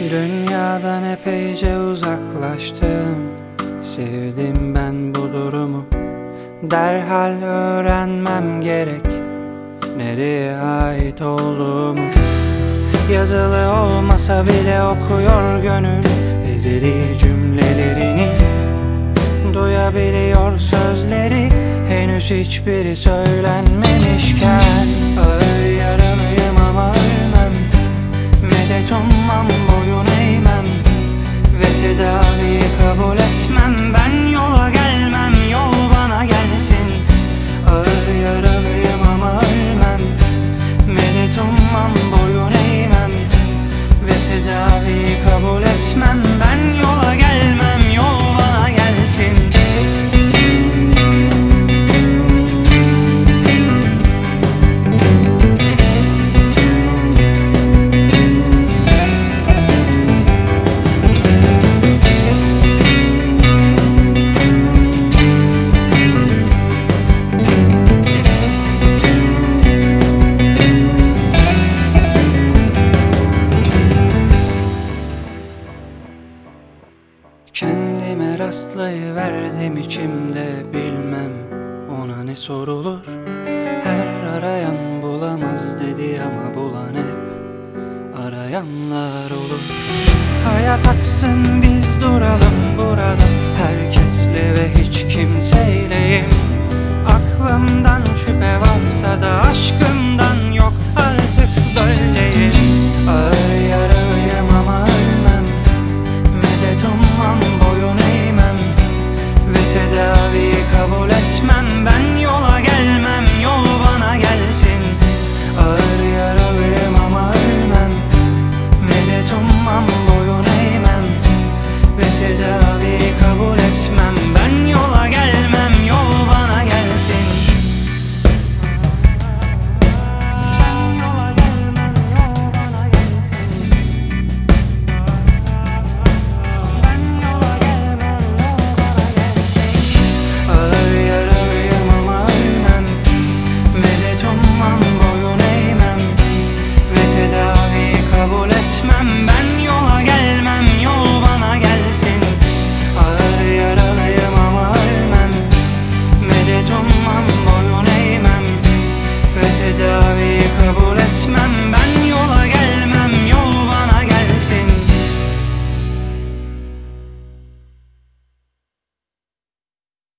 Dünyadan epeyce uzaklaştım. Sevdim ben bu durumu. Derhal öğrenmem gerek nereye ait olduğumu. Yazılı olmasa bile okuyor gönül ezeli cümlelerini. Duyabiliyor sözleri henüz hiçbiri söylenmemişken. Ağır yaralıyım ama ölmem, medet ummam, boyun eğmem ve tedaviyi kabul etmem. Ben yola gelmem, yol bana gelsin. Ağır yaralıyım ama ölmem, medet ummam, boyun eğmem ve tedaviyi kabul etmem. Ben yola gelmem, yol bana gelsin. Kendime rastlayıverdim içimde, bilmem ona ne sorulur. Her arayan bulamaz dedi ama bulan hep arayanlar olur. Hayat aksın bir